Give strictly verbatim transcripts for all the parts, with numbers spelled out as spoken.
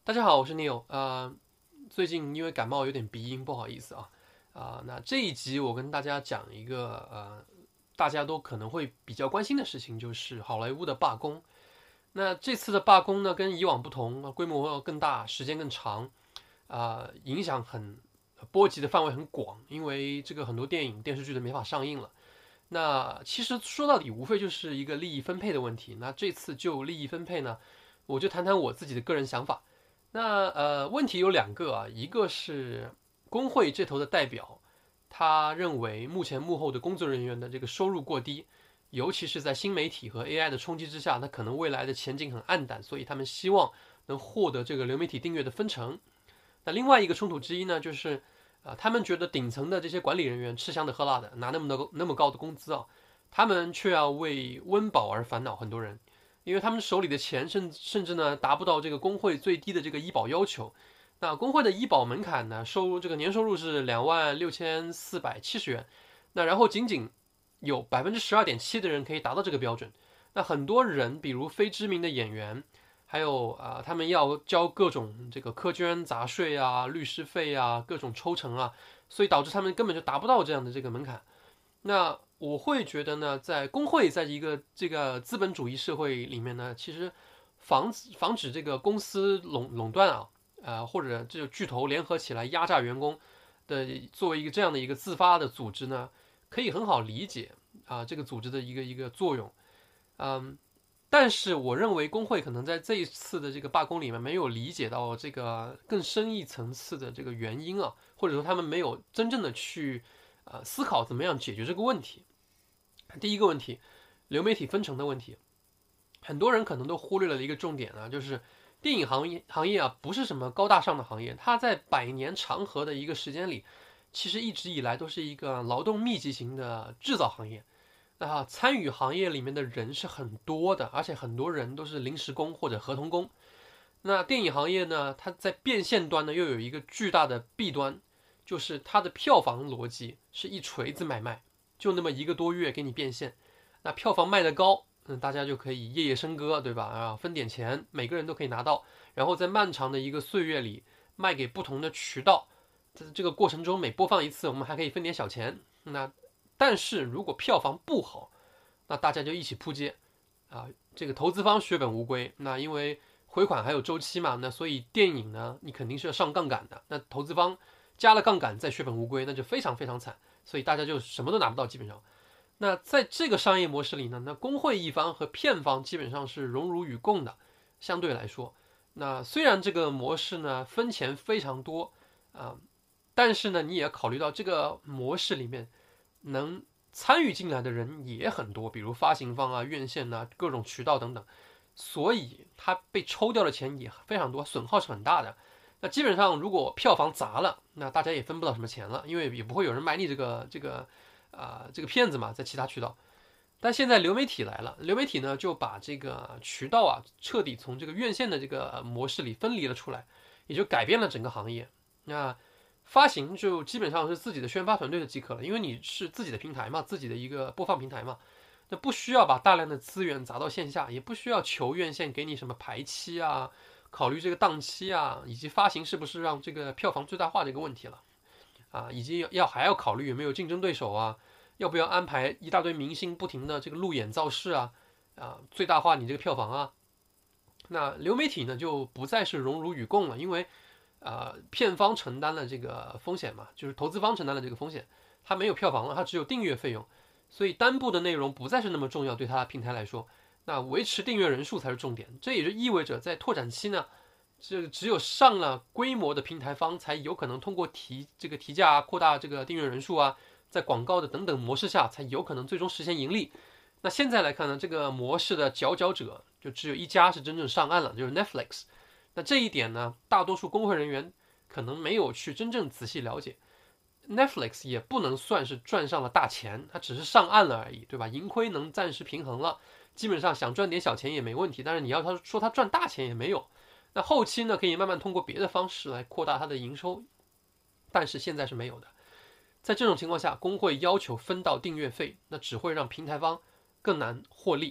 大家好，我是 Neil。呃，最近因为感冒有点鼻音，不好意思啊。啊、那这一集我跟大家讲一个呃，大家都可能会比较关心的事情，就是好莱坞的罢工。那这次的罢工呢，跟以往不同，呃规模更大，时间更长，啊、影响很波及的范围很广，因为这个很多电影、电视剧都没法上映了。那其实说到底，无非就是一个利益分配的问题。那这次就利益分配呢，我就谈谈我自己的个人想法。那呃，问题有两个啊，一个是工会这头的代表，他认为目前幕后的工作人员的这个收入过低，尤其是在新媒体和 A I 的冲击之下，那可能未来的前景很暗淡，所以他们希望能获得这个流媒体订阅的分成。那另外一个冲突之一呢，就是啊、呃他们觉得顶层的这些管理人员吃香的喝辣的，拿那么多那么高的工资啊，他们却要为温饱而烦恼，很多人。因为他们手里的钱甚甚至呢达不到这个工会最低的这个医保要求。那工会的医保门槛呢，收入这个年收入是两万六千四百七十元，那然后仅仅有百分之十二点七的人可以达到这个标准。那很多人，比如非知名的演员，还有啊、呃他们要交各种这个苛捐杂税啊、律师费啊、各种抽成啊，所以导致他们根本就达不到这样的这个门槛。那我会觉得呢，在工会在一个这个资本主义社会里面呢，其实防止防止这个公司垄垄断啊，呃，或者这个巨头联合起来压榨员工的，作为一个这样的一个自发的组织呢，可以很好理解啊，这个组织的一个一个作用。嗯，但是我认为工会可能在这一次的这个罢工里面没有理解到这个更深一层次的这个原因啊，或者说他们没有真正的去呃思考怎么样解决这个问题。第一个问题，流媒体分成的问题，很多人可能都忽略了一个重点啊，就是电影行业行业啊不是什么高大上的行业，它在百年长河的一个时间里，其实一直以来都是一个劳动密集型的制造行业。那参与行业里面的人是很多的，而且很多人都是临时工或者合同工。那电影行业呢，它在变现端呢又有一个巨大的弊端，就是它的票房逻辑是一锤子买卖，就那么一个多月给你变现。那票房卖得高，嗯，大家就可以夜夜笙歌，对吧？啊，分点钱，每个人都可以拿到。然后在漫长的一个岁月里，卖给不同的渠道，在这个过程中每播放一次，我们还可以分点小钱。那但是如果票房不好，那大家就一起扑街啊，这个投资方血本无归。那因为回款还有周期嘛，那所以电影呢，你肯定是要上杠杆的。那投资方加了杠杆再血本无归，那就非常非常惨，所以大家就什么都拿不到，基本上。那在这个商业模式里呢，那工会一方和片方基本上是荣辱与共的，相对来说。那虽然这个模式呢分钱非常多啊、呃但是呢你也要考虑到这个模式里面能参与进来的人也很多，比如发行方啊、院线啊、各种渠道等等，所以它被抽掉的钱也非常多，损耗是很大的。那基本上如果票房砸了，那大家也分不到什么钱了，因为也不会有人买你这个这个啊、呃这个片子嘛，在其他渠道。但现在流媒体来了，流媒体呢就把这个渠道啊彻底从这个院线的这个模式里分离了出来，也就改变了整个行业。那发行就基本上是自己的宣发团队就即可了，因为你是自己的平台嘛，自己的一个播放平台嘛，那不需要把大量的资源砸到线下，也不需要求院线给你什么排期啊，考虑这个档期啊，以及发行是不是让这个票房最大化这个问题了啊，以及要还要考虑有没有竞争对手啊，要不要安排一大堆明星不停的这个路演造势啊，啊，最大化你这个票房啊。那流媒体呢就不再是荣辱与共了，因为呃，片方承担了这个风险嘛，就是投资方承担了这个风险，它没有票房了，它只有订阅费用，所以单部的内容不再是那么重要，对它平台来说，那维持订阅人数才是重点。这也就意味着在拓展期呢，这只有上了规模的平台方才有可能通过提这个提价啊扩大这个订阅人数啊，在广告的等等模式下才有可能最终实现盈利。那现在来看呢，这个模式的佼佼者就只有一家是真正上岸了，就是 Netflix。那这一点呢，大多数工会人员可能没有去真正仔细了解。Netflix 也不能算是赚上了大钱，它只是上岸了而已，对吧？盈亏能暂时平衡了，基本上想赚点小钱也没问题。但是你要他说他赚大钱也没有。那后期呢，可以慢慢通过别的方式来扩大它的营收，但是现在是没有的。在这种情况下，工会要求分到订阅费，那只会让平台方更难获利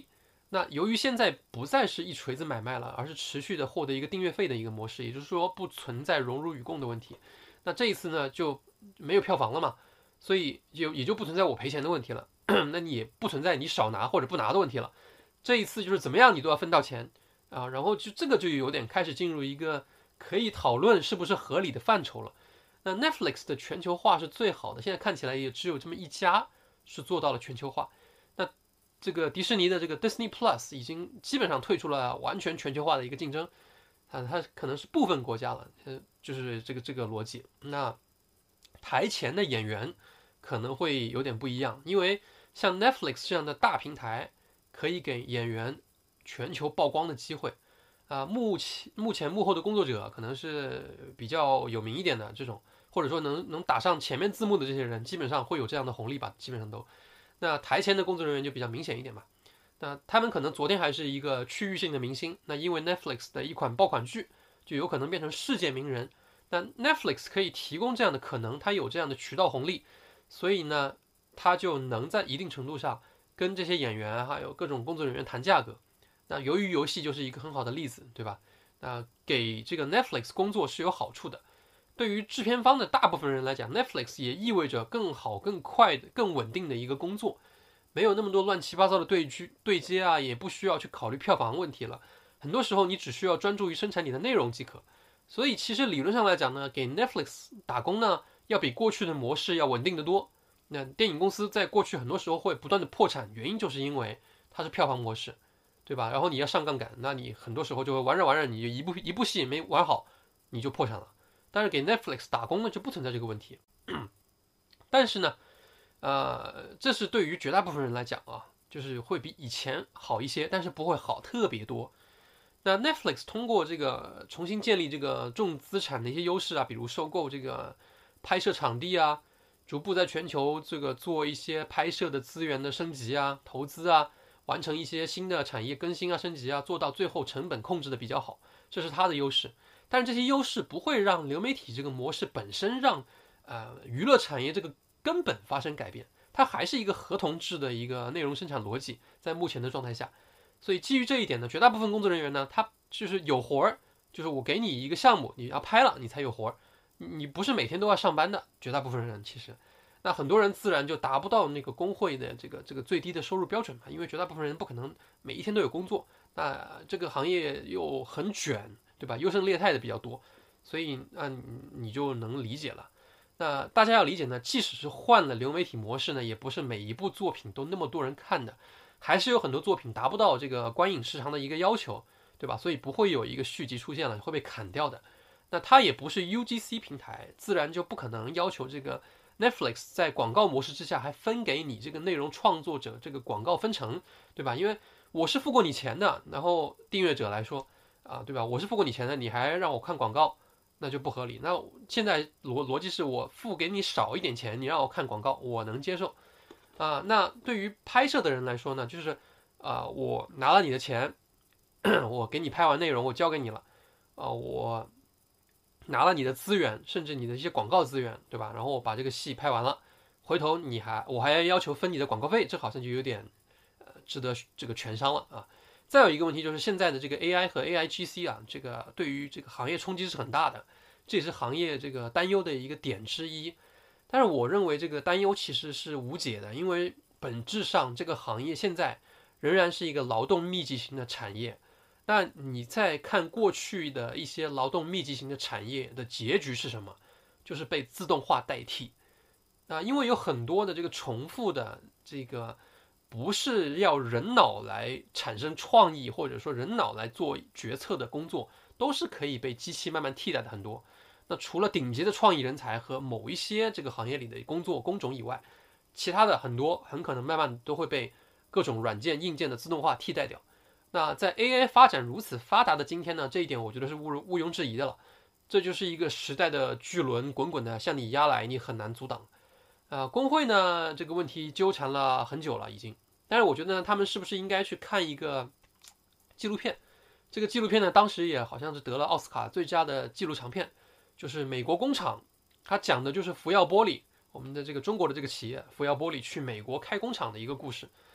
那由于现在不再是一锤子买卖了，而是持续的获得一个订阅费的一个模式，也就是说不存在荣辱与共的问题。那这一次呢就没有票房了嘛，所以就也就不存在我赔钱的问题了。那你也不存在你少拿或者不拿的问题了。这一次就是怎么样你都要分到钱啊，然后就这个就有点开始进入一个可以讨论是不是合理的范畴了。那 Netflix 的全球化是最好的，现在看起来也只有这么一家是做到了全球化。那这个迪士尼的这个 Disney Plus 已经基本上退出了完全全球化的一个竞争，啊，它可能是部分国家了，呃，就是这个这个逻辑。那台前的演员可能会有点不一样，因为像 Netflix 这样的大平台可以给演员全球曝光的机会。啊，目前目前幕后的工作者可能是比较有名一点的这种，或者说能能打上前面字幕的这些人，基本上会有这样的红利吧，基本上都。那台前的工作人员就比较明显一点吧。那他们可能昨天还是一个区域性的明星，那因为 Netflix 的一款爆款剧，就有可能变成世界名人。那 Netflix 可以提供这样的可能，它有这样的渠道红利，所以呢，它就能在一定程度上跟这些演员还有各种工作人员谈价格。那由于游戏就是一个很好的例子，对吧？那给这个 Netflix 工作是有好处的。对于制片方的大部分人来讲 ，Netflix 也意味着更好、更快的、更稳定的一个工作，没有那么多乱七八糟的对接对接啊，也不需要去考虑票房问题了。很多时候你只需要专注于生产你的内容即可。所以其实理论上来讲呢，给 Netflix 打工呢，要比过去的模式要稳定得多。那电影公司在过去很多时候会不断的破产，原因就是因为它是票房模式。对吧？然后你要上杠杆，那你很多时候就会玩着玩着，你就一部一部戏没玩好，你就破产了。但是给 Netflix 打工呢，就不存在这个问题。但是呢，呃，这是对于绝大部分人来讲啊，就是会比以前好一些，但是不会好特别多。那 Netflix 通过这个重新建立这个重资产的一些优势啊，比如收购这个拍摄场地啊，逐步在全球这个做一些拍摄的资源的升级啊、投资啊。完成一些新的产业更新啊、升级啊，做到最后成本控制的比较好，这是它的优势。但是这些优势不会让流媒体这个模式本身让呃娱乐产业这个根本发生改变，它还是一个合同制的一个内容生产逻辑，在目前的状态下。所以基于这一点呢，绝大部分工作人员呢，他就是有活儿，就是我给你一个项目，你要拍了你才有活儿，你不是每天都要上班的。绝大部分人其实。那很多人自然就达不到那个工会的这个这个最低的收入标准嘛，因为绝大部分人不可能每一天都有工作，那这个行业又很卷，对吧？优胜劣汰的比较多，所以那你就能理解了。那大家要理解呢，即使是换了流媒体模式呢，也不是每一部作品都那么多人看的，还是有很多作品达不到这个观影时长的一个要求，对吧？所以不会有一个续集出现了会被砍掉的。那它也不是 U G C 平台，自然就不可能要求这个。Netflix 在广告模式之下还分给你这个内容创作者这个广告分成，对吧？因为我是付过你钱的，然后订阅者来说啊，对吧？我是付过你钱的，你还让我看广告，那就不合理。那现在逻逻辑是我付给你少一点钱，你让我看广告，我能接受啊。那对于拍摄的人来说呢，就是啊，我拿了你的钱，我给你拍完内容，我交给你了啊，我。拿了你的资源，甚至你的一些广告资源，对吧？然后我把这个戏拍完了，回头你还我还要要求分你的广告费，这好像就有点呃值得这个权商了啊。再有一个问题就是现在的这个 A I 和 A I G C 啊，这个对于这个行业冲击是很大的，这也是行业这个担忧的一个点之一。但是我认为这个担忧其实是无解的，因为本质上这个行业现在仍然是一个劳动密集型的产业。那你再看过去的一些劳动密集型的产业的结局是什么？就是被自动化代替。啊，因为有很多的这个重复的这个不是要人脑来产生创意，或者说人脑来做决策的工作，都是可以被机器慢慢替代的很多。那除了顶级的创意人才和某一些这个行业里的工作工种以外，其他的很多很可能慢慢都会被各种软件硬件的自动化替代掉。那在 A I 发展如此发达的今天呢，这一点我觉得是毋毋庸置疑的了。这就是一个时代的巨轮滚滚的向你压来，你很难阻挡。呃，工会呢这个问题纠缠了很久了已经，但是我觉得呢，他们是不是应该去看一个纪录片？这个纪录片呢，当时也好像是得了奥斯卡最佳的纪录长片，就是美国工厂，它讲的就是福耀玻璃，我们的这个中国的这个企业福耀玻璃去美国开工厂的一个故事。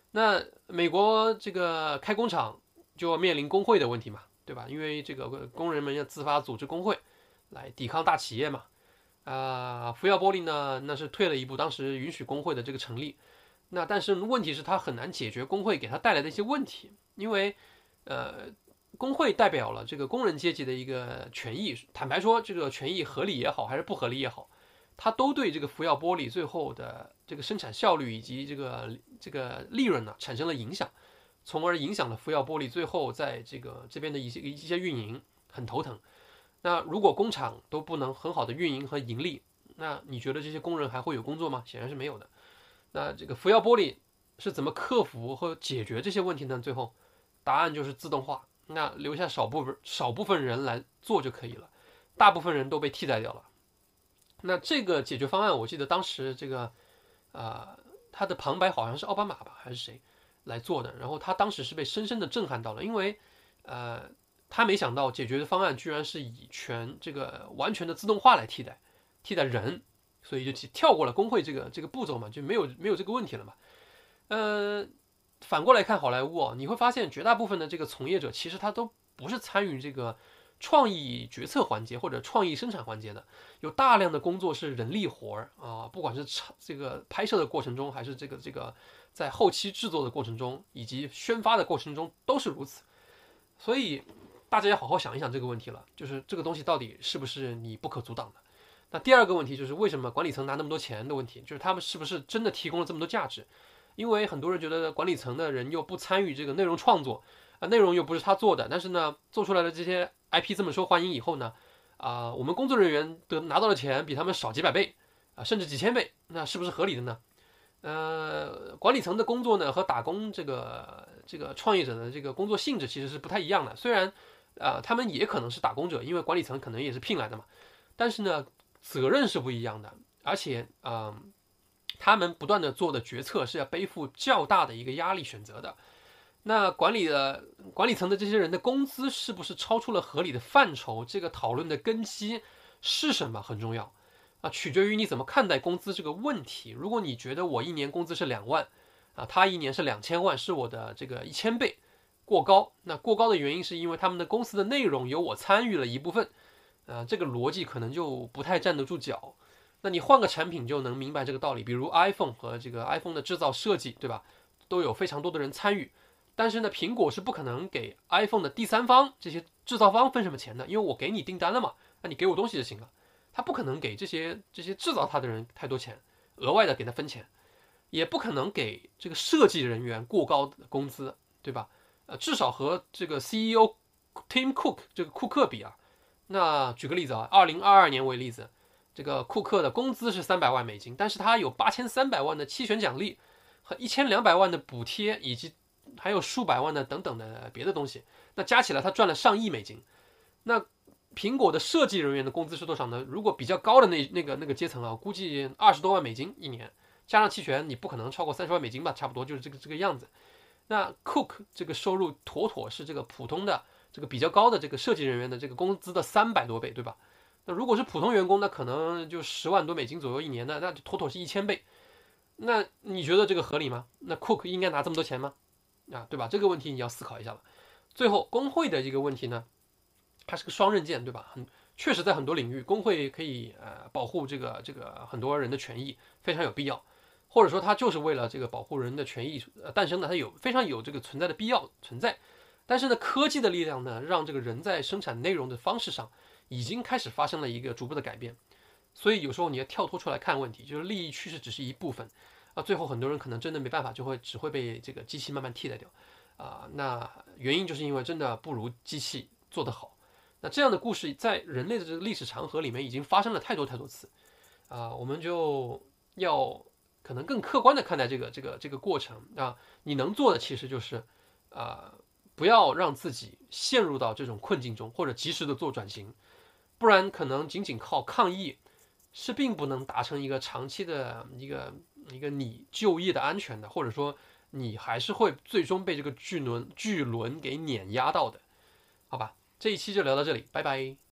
那美国这个开工厂就要面临工会的问题嘛，对吧？因为这个工人们要自发组织工会来抵抗大企业嘛。啊、福耀玻璃呢，那是退了一步，当时允许工会的这个成立。那但是问题是，它很难解决工会给它带来的一些问题，因为呃，工会代表了这个工人阶级的一个权益。坦白说，这个权益合理也好，还是不合理也好，它都对这个福耀玻璃最后的这个生产效率以及这个这个利润呢产生了影响，从而影响了福耀玻璃最后在这个这边的一些一些运营，很头疼。那如果工厂都不能很好的运营和盈利，那你觉得这些工人还会有工作吗？显然是没有的。那这个福耀玻璃是怎么克服和解决这些问题呢？最后答案就是自动化，那留下少部分少部分人来做就可以了，大部分人都被替代掉了。那这个解决方案，我记得当时这个啊、呃，他的旁白好像是奥巴马吧，还是谁来做的？然后他当时是被深深的震撼到了，因为呃，他没想到解决的方案居然是以全这个完全的自动化来替代替代人，所以就跳过了工会这个这个步骤嘛，就没有没有这个问题了嘛。呃，反过来看好莱坞哦，你会发现绝大部分的这个从业者其实他都不是参与这个创意决策环节或者创意生产环节的，有大量的工作是人力活儿啊，不管是这个拍摄的过程中，还是这个这个在后期制作的过程中，以及宣发的过程中都是如此。所以大家要好好想一想这个问题了，就是这个东西到底是不是你不可阻挡的？那第二个问题就是为什么管理层拿那么多钱的问题，就是他们是不是真的提供了这么多价值？因为很多人觉得管理层的人又不参与这个内容创作，啊、呃，内容又不是他做的，但是呢，做出来的这些 I P 这么受欢迎以后呢，啊、呃，我们工作人员得拿到的钱比他们少几百倍，啊、呃，甚至几千倍，那是不是合理的呢？呃，管理层的工作呢和打工这个这个创业者的这个工作性质其实是不太一样的，虽然啊、呃，他们也可能是打工者，因为管理层可能也是聘来的嘛，但是呢，责任是不一样的，而且啊。呃他们不断的做的决策是要背负较大的一个压力选择的。那管理的管理层的这些人的工资是不是超出了合理的范畴？这个讨论的根基是什么很重要啊，取决于你怎么看待工资这个问题。如果你觉得我一年工资是两万啊，他一年是两千万，是我的这个一千倍，过高。那过高的原因是因为他们的公司的内容有我参与了一部分，啊，这个逻辑可能就不太站得住脚。那你换个产品就能明白这个道理，比如 iPhone 和这个 iPhone 的制造设计，对吧？都有非常多的人参与，但是呢，苹果是不可能给 iPhone 的第三方这些制造方分什么钱的，因为我给你订单了嘛，那你给我东西就行了。他不可能给这些这些制造它的人太多钱，额外的给他分钱，也不可能给这个设计人员过高的工资，对吧？呃，至少和这个 C E O Tim Cook 这个库克比啊，那举个例子啊，二零二二年为例子。这个库克的工资是三百万美金，但是他有八千三百万的期权奖励和一千两百万的补贴，以及还有数百万的等等的别的东西，那加起来他赚了上亿美金。那苹果的设计人员的工资是多少呢？如果比较高的那那个那个阶层啊，估计二十多万美金一年，加上期权，你不可能超过三十万美金吧？差不多就是这个这个样子。那 Cook 这个收入妥妥是这个普通的这个比较高的这个设计人员的这个工资的三百多倍，对吧？那如果是普通员工，那可能就十万多美金左右一年的，那妥妥是一千倍。那你觉得这个合理吗？那 Cook 应该拿这么多钱吗？啊，对吧？这个问题你要思考一下了。最后，工会的一个问题呢，它是个双刃剑，对吧？很确实在很多领域，工会可以呃保护这个这个很多人的权益，非常有必要。或者说，它就是为了这个保护人的权益呃诞生的，它有非常有这个存在的必要存在。但是呢，科技的力量呢，让这个人在生产内容的方式上已经开始发生了一个逐步的改变，所以有时候你要跳脱出来看问题，就是利益趋势只是一部分啊，最后很多人可能真的没办法，就会只会被这个机器慢慢替代掉啊。那原因就是因为真的不如机器做得好。那这样的故事在人类的这个历史长河里面已经发生了太多太多次啊，我们就要可能更客观的看待这个这个这个过程啊。你能做的其实就是啊。不要让自己陷入到这种困境中，或者及时的做转型，不然可能仅仅靠抗疫是并不能达成一个长期的一个一个你就业的安全的，或者说你还是会最终被这个巨轮巨轮给碾压到的，好吧？这一期就聊到这里，拜拜。